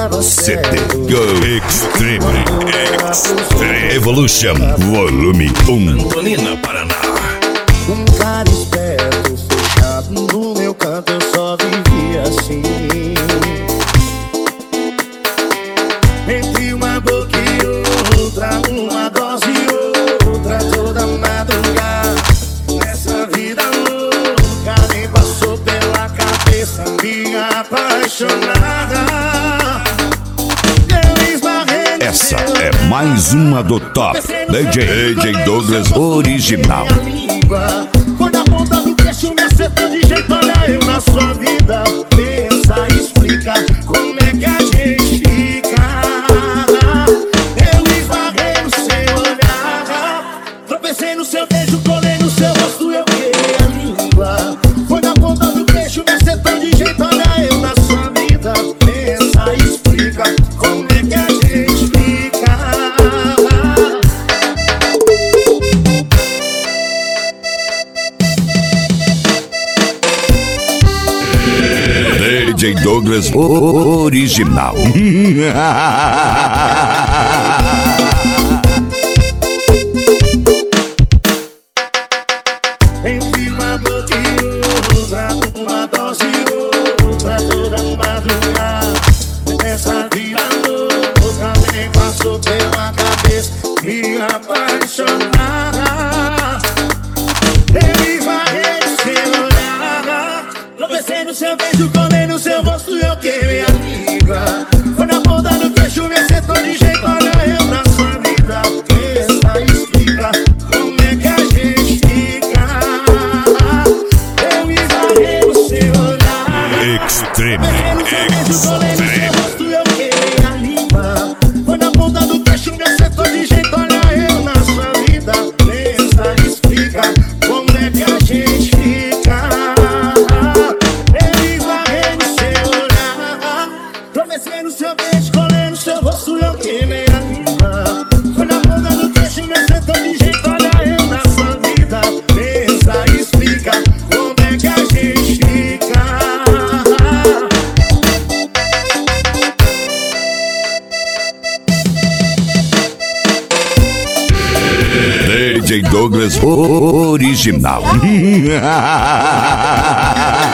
CD Go Extreme Evolution Volume 1, Londrina, Paraná. Um cara esperto, fechado no meu canto, eu só vivia assim. Entre uma boca e outra, uma dose e outra, toda madrugada. Nessa vida louca, nem passou pela cabeça minha apaixonada. Essa é mais uma do Top DJ Douglas Original. Quando a ponta do queixo me acertou de jeito, olha eu na sua vida. Pensa, explica como é que a gente fica. Eu esbarrei no seu olhar, tropecei no seu beijo, colei no seu rosto, eu queimei a língua. Quando a ponta do queixo me acertou de jeito, olha eu na sua vida. Pensa, explica como é que a gente fica. DJ Douglas Original. Entre uma boca e outra, uma dose e outra, toda madrugada. Nessa vida louca, nem passou pela cabeça minha apaixonada. Eu esbarrei no seu olhar, tropecei no seu beijo, colei no seu rosto, eu queimei a língua. Foi na ponta do queixo, me acertou de jeito, olha eu na sua vida. Pensa, explica como é que a gente fica. Eu esbarrei no seu olhar, Extreme. colei no seu rosto, eu queimei a língua. Foi na ponta do queixo, me acertou de jeito, olha eu na sua vida. Pensa, explica como é que a gente fica. Eu esbarrei no seu olhar, tropecei no seu beijo, colei no seu rosto, eu queimei a língua. Foi na ponta do queixo, me acertou de jeito, olha eu na sua vida. Pensa, explica como é que a gente fica. DJ Douglas Original.